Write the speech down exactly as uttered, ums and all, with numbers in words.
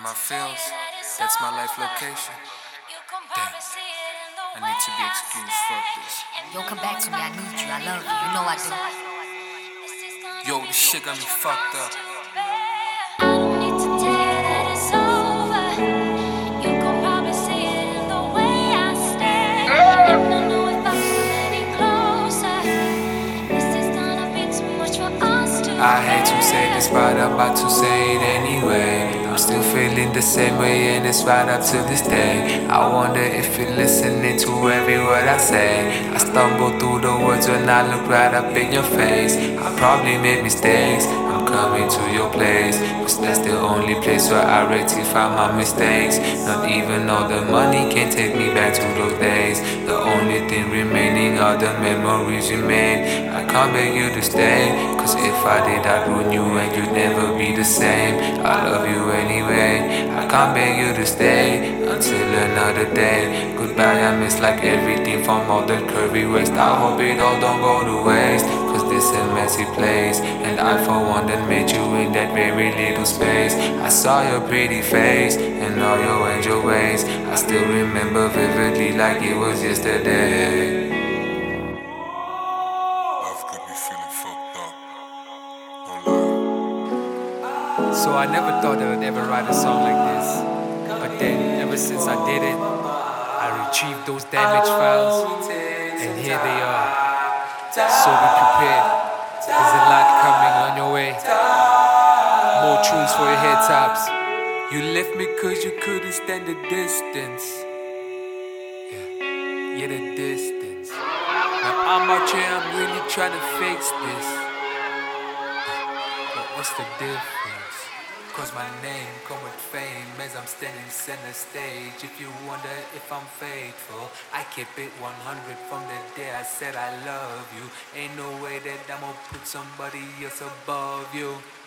my fields, that's my life location. Damn, I need to be excused, fuck this. Yo, come back to me, I need you, I love you, you know I do. Yo, this shit got me fucked up. I hate to say this, but I'm about to say it anyway. I'm still feeling the same way, and it's right up to this day. I wonder if you're listening to every word I say. I stumble through the words when I look right up in your face. I probably made mistakes, I'm coming to your place, cause that's the only place where I rectify my mistakes. Not even all the money can take me back to those days. The only thing remaining are the memories we made. I can't beg you to stay, cause if I did I'd ruin you and you'd never be the same. I love you anyway, I can't beg you to stay until another day. Goodbye, I miss like everything from all the curvy waist. I hope it all don't go to waste, cause this a messy place, and I for one that made you in that very little space. I saw your pretty face and all your angel ways. I still remember vividly like it was yesterday. So I never thought that I'd ever write a song like this, but then ever since I did it, I retrieved those damaged files, and here they are. So be prepared, there's a lot coming on your way. More tunes for your head tops. You left me cause you couldn't stand the distance. Yeah, yeah, the distance. Now I'm out here, I'm really trying to fix this. But what's the difference? Cause my name come with fame as I'm standing center stage. If you wonder if I'm faithful, I kept it one hundred from the day I said I love you. Ain't no way that I'm gonna put somebody else above you.